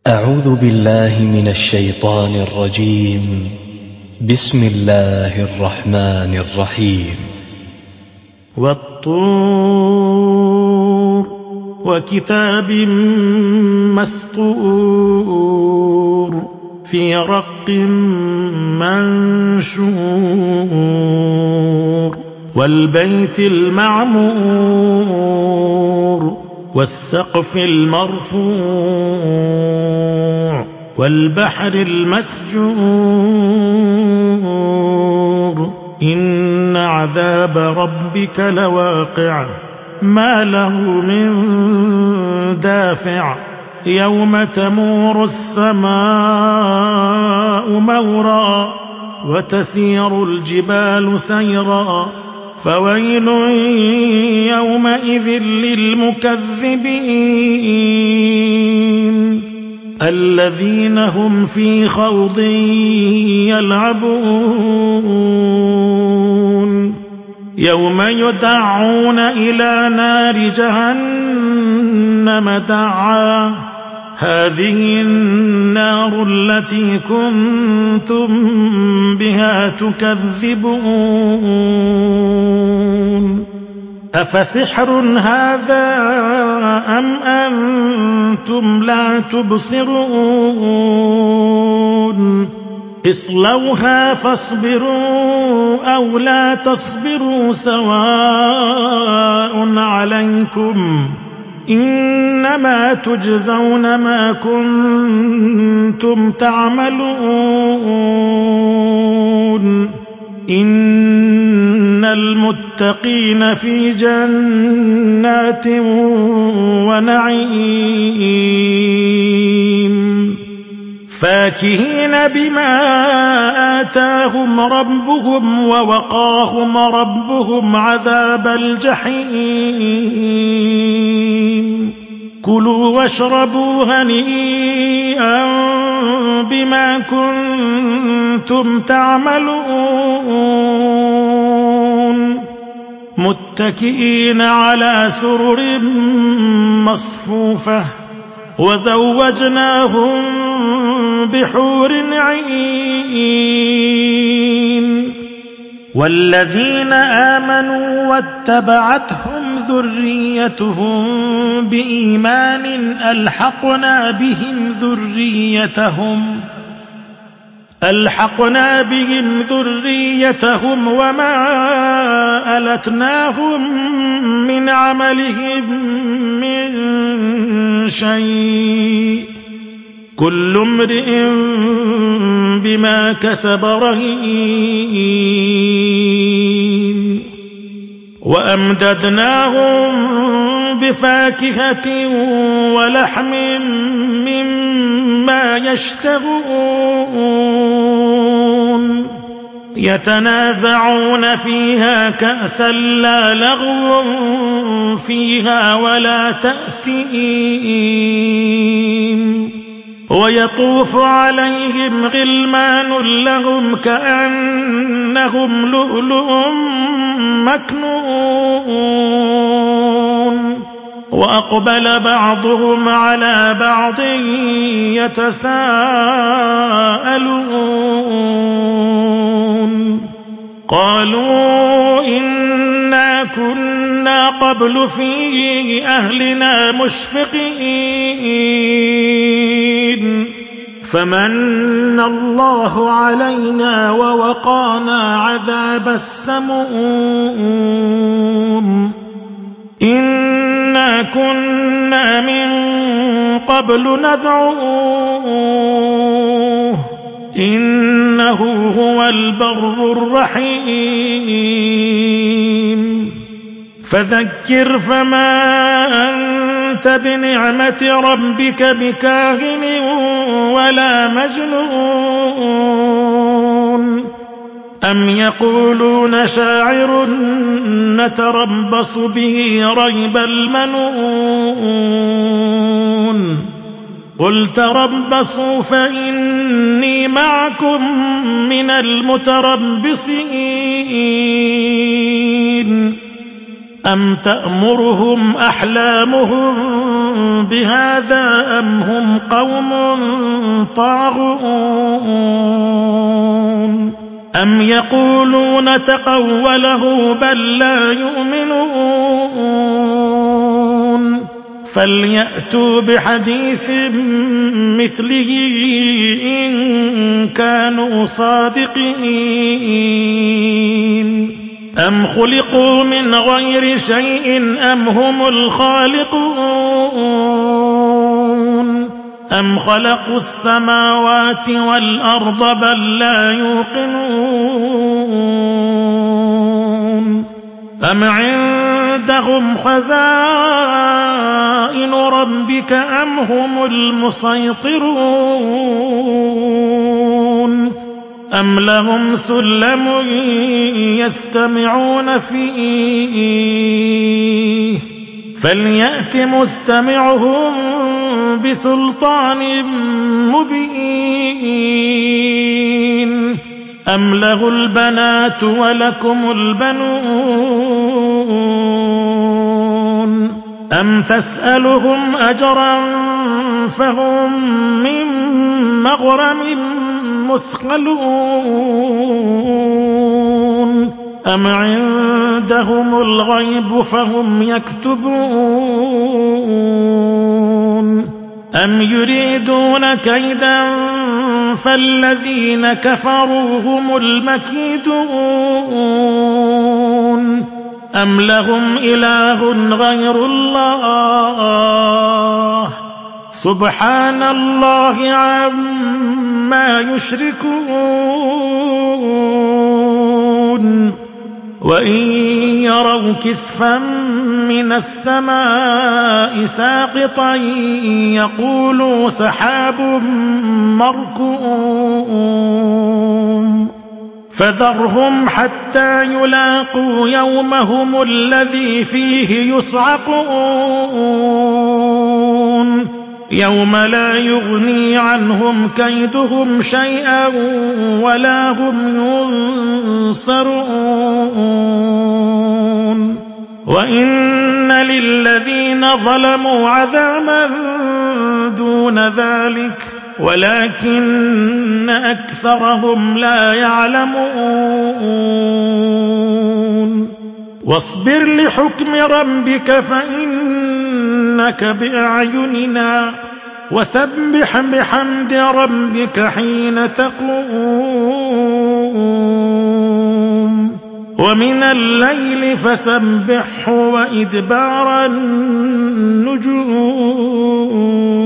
أعوذ بالله من الشيطان الرجيم. بسم الله الرحمن الرحيم. والطور وكتاب مسطور في رق منشور والبيت المعمور والسقف المرفوع والبحر المسجور إن عذاب ربك لواقع ما له من دافع يوم تمور السماء مورا وتسير الجبال سيرا فويل يومئذ للمكذبين الذين هم في خوض يلعبون يوم يدعون إلى نار جهنم دعا هذه النار التي كنتم بها تكذبون أفسحر هذا أم أنتم لا تبصرون اصلوها فاصبروا أو لا تصبروا سواء عليكم إنما تجزون ما كنتم تعملون إن المتقين في جنات ونعيم فاكهين بما آتاهم ربهم ووقاهم ربهم عذاب الجحيم كلوا واشربوا هنيئا بما كنتم تعملون متكئين على سرر مصفوفة وزوجناهم بحور عين والذين آمنوا واتبعتهم ذريتهم بإيمان ألحقنا بهم ذريتهم وما ألتناهم من عملهم من شيء كل امرئ بما كسب رهين وأمددناهم بفاكهة ولحم مما يشتهون يتنازعون فيها كأسا لا لغو فيها ولا تأثيم ويطوف عليهم غلمان لهم كأنهم لؤلؤ مكنون وأقبل بعضهم على بعض يتساءلون قالوا إنا كنا قبل في أهلنا مشفقين فمن الله علينا ووقانا عذاب السموم إنا كنا من قبل ندعوه إنه هو البر الرحيم فذكر فما أنت بنعمة ربك بكاهن ولا مجنون أم يقولون شاعر نتربص به ريب المنون قل تربصوا فإني معكم من المتربصين أم تأمرهم أحلامهم بهذا أم هم قوم طاغون أم يقولون تقوله بل لا يؤمنون فليأتوا بحديث مثله إن كانوا صادقين أم خلقوا من غير شيء أم هم الخالقون أم خلقوا السماوات والأرض بل لا يوقنون أم عندهم خزائن ربك أم هم المسيطرون أم لهم سلم يستمعون فيه فليأت مستمعهم بسلطان مبين أم له البنات ولكم البنون أم تسألهم أجرا فهم من مغرم مثقلون أم عندهم الغيب فهم يكتبون أم يريدون كيدا فالذين كفروا هم المكيدون أم لهم إله غير الله سبحان الله عما يشركون وإن يروا كسفا من السماء ساقطا يقولوا سحاب مركوم فذرهم حتى يلاقوا يومهم الذي فيه يصعقون يوم لا يغني عنهم كيدهم شيئا ولا هم ينصرون وإن للذين ظلموا عذابا دون ذلك ولكن أكثرهم لا يعلمون واصبر لحكم ربك فإنك بأعيننا وسبح بحمد ربك حين تقوم ومن الليل فسبحه وإدبار النجوم